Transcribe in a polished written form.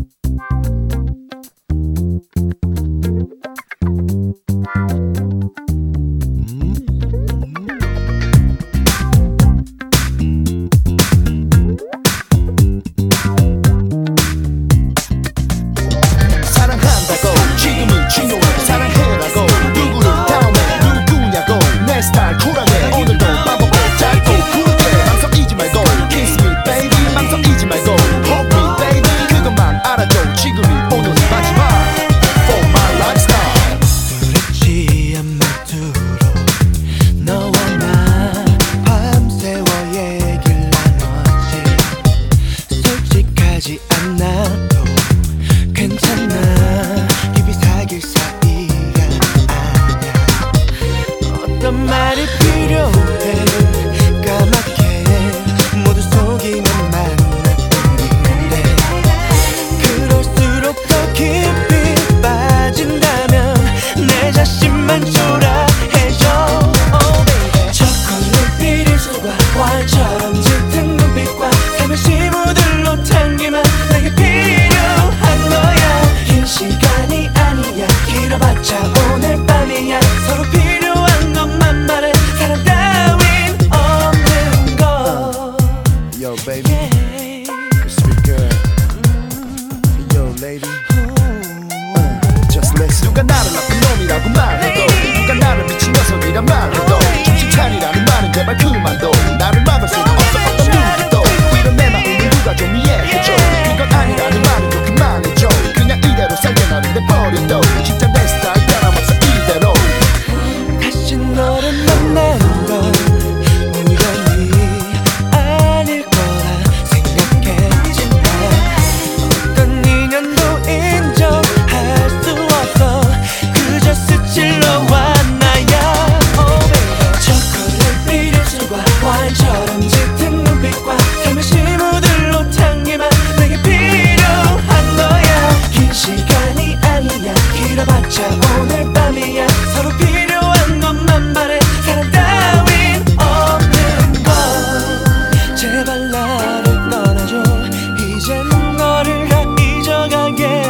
어떤 말이 필요해 까맣게 모두 속이는 만남뿐인데 그럴수록 더 깊이 빠진다면 내 자신만 초라해져. Oh baby. 초콜릿 비리수과 와인처럼 짙은 눈빛과 살며시 무들로 당기만 내게 필요한 거야. 긴 시간이 아니야 길어봤자 오늘 밤이야. 서로 필요한 것만 말해 사랑 따윈 없는 거. Yo baby, sweet girl. Yo lady, just listen. 누가 나를 나쁜 놈이라고 말해도 누가 나를 미친 녀석이란 말해도 정신 차리라는 말은 제발 그만둬. 나를 막을 수는 없어 어떤 누구도. 이런 내 마음을 누가 좀 이해해줘. 그건 아니라는 말은 좀 그만해줘. 그냥 이대로 살게 나를 내버려둬. 진짜 내 스타일 변함없어 이대로. 다시 너를 만나는 건 우연이 아닐 거라 생각했지만 어떤 인연도 인정할 수 없어. 그저 스칠러와 나야. Oh baby. 초콜릿 비리수과 와인처럼 짙은 눈빛과 살며시 무들로 당기만 내게 필요한 거야. 긴 시간이 아니야 길어봤자 오늘 밤이야. 서로 필요한 것만 말해 사랑 따윈 없는 거. 제발 나를 떠나줘. 이젠 너를 다 잊어가게